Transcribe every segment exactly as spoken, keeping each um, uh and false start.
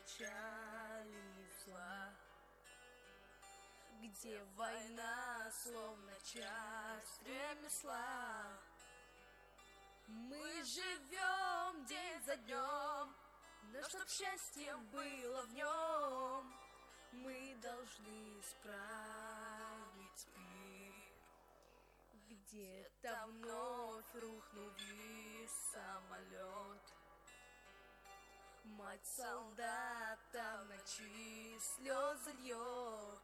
печали и зла, где война словно часть ремесла. Мы живем день за днем, но чтоб счастье было в нем, мы должны исправить мир. Где-то вновь рухнул весь самолет, мать солдата в ночи слезы льет.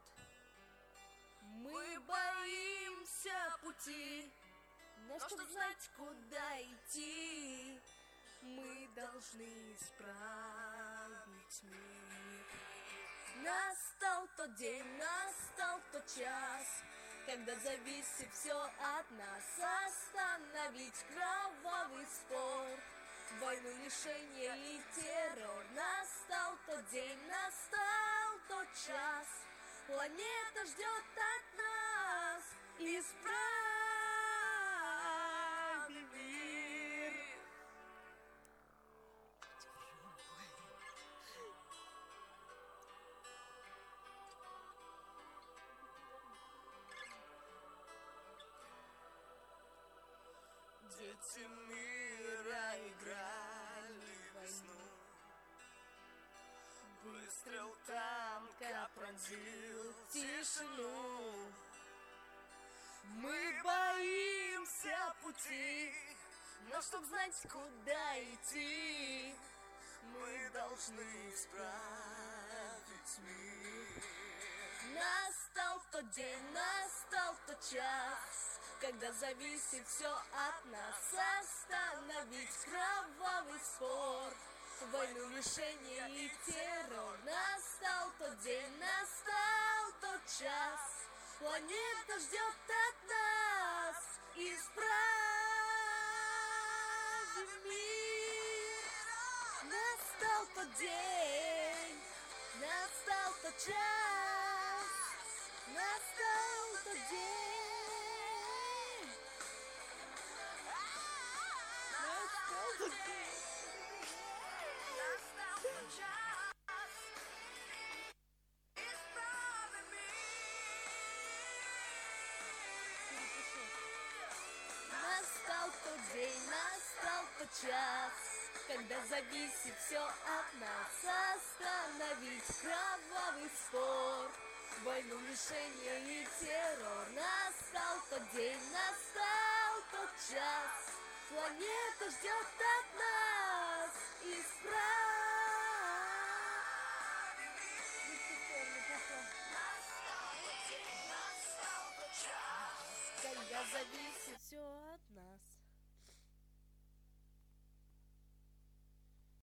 Мы боимся пути, но чтоб знать, куда идти, мы должны исправить мир. Настал тот день, настал тот час, когда зависит все от нас. Остановить кровавый спор, войну, лишение и террор. Настал тот день, настал тот час, планета ждет от нас исправить мир. Дети мира играли в весну, выстрел танка пронзил тишину. Мы боимся пути, но чтоб знать, куда идти, мы должны исправить мир. Настал тот день, настал тот час, когда зависит все от нас. Остановить кровавый спор, войну, лишение и террор. Настал тот день, настал тот час, планета ждет от нас исправить мир. Настал тот день, настал тот час, настал тот день, настал тот день, Настал тот час, исправим мир. Настал тот день, настал тот час, когда зависит все от нас. Остановить кровавый спор, войну, лишение и террор. Настал тот день, настал тот час, планета ждет от нас исправить мир. Когда зависит все от нас.